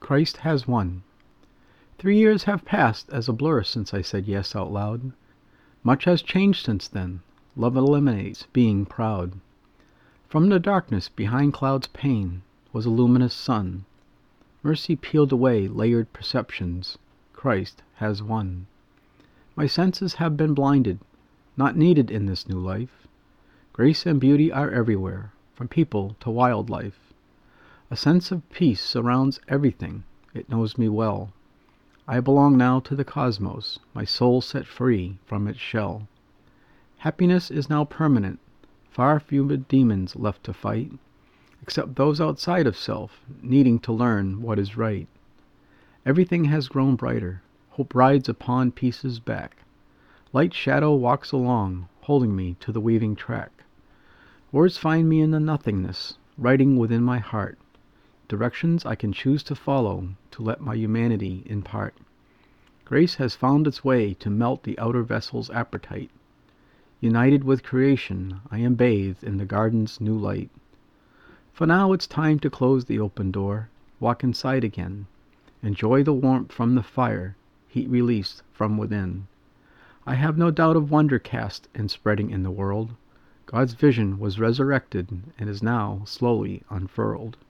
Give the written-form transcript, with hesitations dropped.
Christ has won. 3 years have passed as a blur since I said yes out loud. Much has changed since then. Love eliminates being proud. From the darkness behind clouds' pane was a luminous sun. Mercy peeled away layered perceptions. Christ has won. My senses have been blinded, not needed in this new life. Grace and beauty are everywhere, from people to wildlife. A sense of peace surrounds everything. It knows me well. I belong now to the cosmos, my soul set free from its shell. Happiness is now permanent, far fewer demons left to fight, except those outside of self, needing to learn what is right. Everything has grown brighter. Hope rides upon peace's back. Light shadow walks along, holding me to the weaving track. Words find me in the nothingness, writing within my heart. Directions I can choose to follow, to let my humanity impart. Grace has found its way to melt the outer vessel's appetite. United with creation, I am bathed in the garden's new light. For now it's time to close the open door, walk inside again, enjoy the warmth from the fire, heat released from within. I have no doubt of wonder cast and spreading in the world. God's vision was resurrected and is now slowly unfurled.